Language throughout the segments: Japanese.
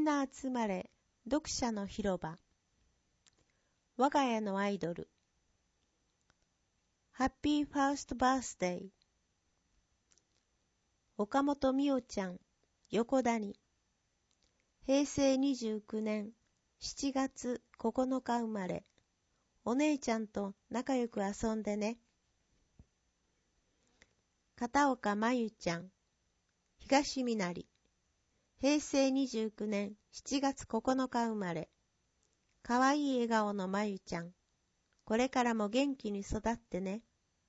んな集まれ、読者の広場。我が家のアイドル。ハッピーファーストバースデー。岡本美代ちゃん、横谷。平成29年7月9日生まれ。お姉ちゃんと仲良く遊んでね。片岡真由ちゃん、東みなり。平成29年7月9日生まれ。かわいい笑顔のまゆちゃん。これからも元気に育ってね。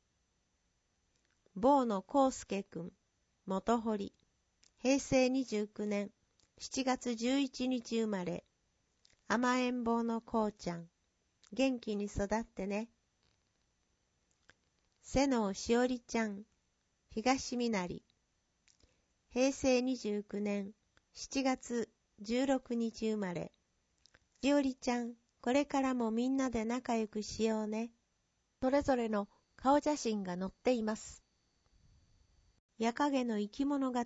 坊野康介くん、元堀。平成29年7月11日生まれ。甘えん坊のこうちゃん。元気に育ってね。瀬能しおりちゃん、東みなり。平成29年7月16日生まれ。しおりちゃん、これからもみんなで仲良くしようね。それぞれの顔写真が載っています。夜影の生き物語。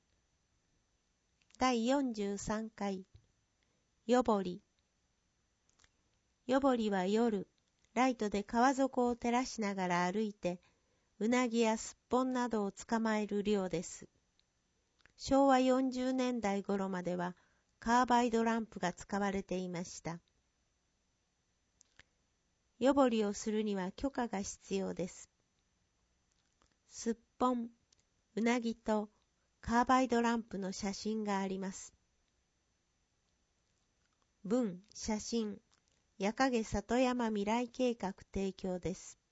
第43回。よぼり。よぼりは夜、ライトで川底を照らしながら歩いて、うなぎやすっぽんなどを捕まえる漁です。昭和40年代頃までは、カーバイドランプが使われていました。よぼりをするには許可が必要です。すっぽん、うなぎとカーバイドランプの写真があります。文、写真、夜影里山未来計画提供です。